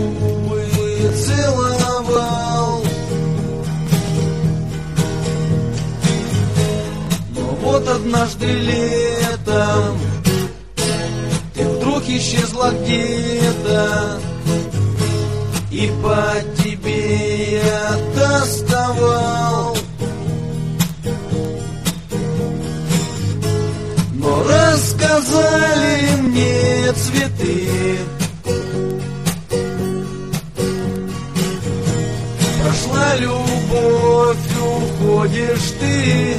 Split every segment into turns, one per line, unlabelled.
губы целовал. Но вот однажды летом ты вдруг исчезла где-то, и по тебе я тосковал. Но рассказали мне цветы, прошла любовь, уходишь ты.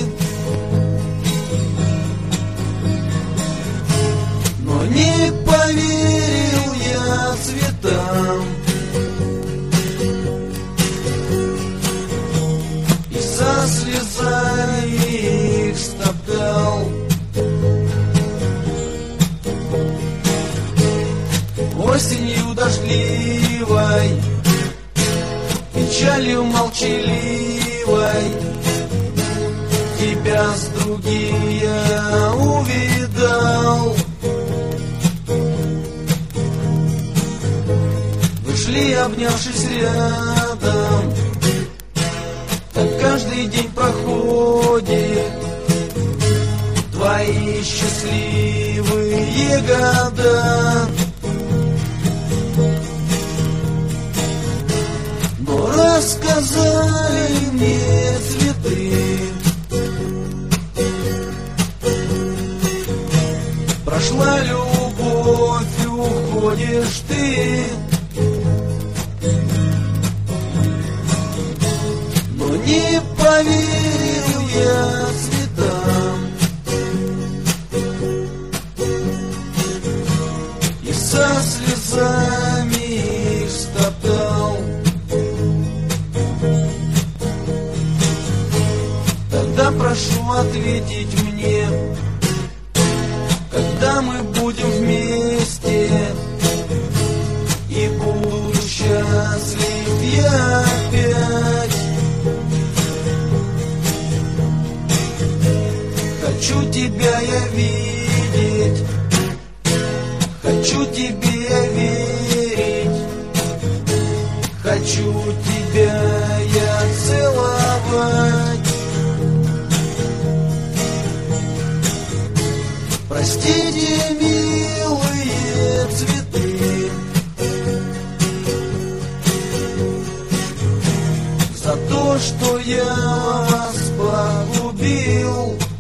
Но не поверил я цветам, и со слезами их стоптал. Осенью дождливой, печалью молчаливой, тебя с другим я увидал. Вышли, обнявшись рядом, так каждый день проходит, твои счастливые года. Но рассказали мне цветы, прошла любовь, уходишь ты. Но не поверил я цветам, и со слезами их стоптал. Тогда прошу ответить мне, когда мы будем вместе, и буду счастлив я опять. Хочу тебя я видеть, хочу тебе я верить, хочу тебя я целовать. Простите, милые цветы, за то, что я вас погубил.